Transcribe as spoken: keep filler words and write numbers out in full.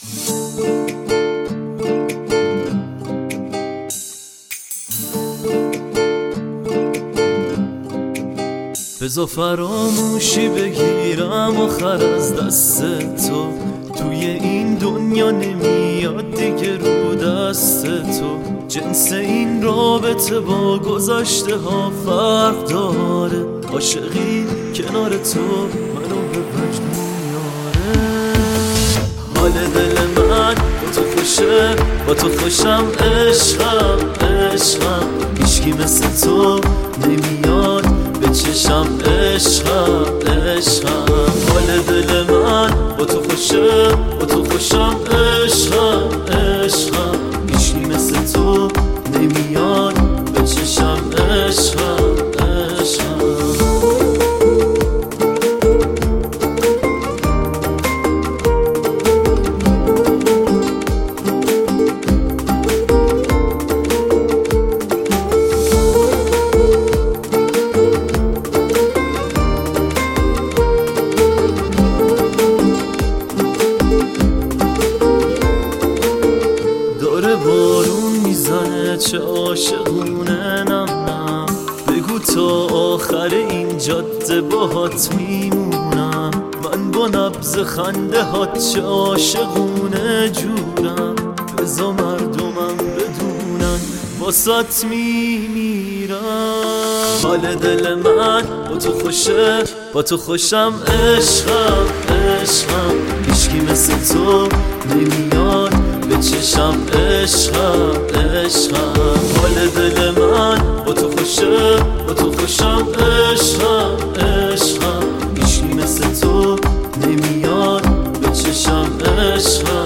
بذار فراموشی بگیرم آخر از دست تو، توی این دنیا نمیاد دیگه رو دست تو. جنس این رابطه با گذشته ها فرق داره، عاشقی کنار تو منو به وجد میاره. حال دل من با تو خوشه، با تو خوشم، عشقم عشقم. هیچکی مثل تو نمیاد به چشم، عشقم عشقم. حال دل من با تو خوشه، با تو خوشم، عشقم عشقم. هیچکی مثل تو نمیاد به چشم، عشقم عشقم. بارون میزنه چه عاشقونه، نم نم. بگو تا آخر این جاده باهات میمونم. من با نبض خنده هات چه عاشقونه جورم. بذار مردمم بدونن واسات میمیرم. حال دل من با تو خوشه، با تو خوشم، عشقم عشقم. هیچکی مثل تو نمیاد به چشم، عشقم عشقم. حال دل من با تو خوشه، با تو خوشم، عشقم عشقم. هیچکی مثل تو نمیاد به چشم، عشقم.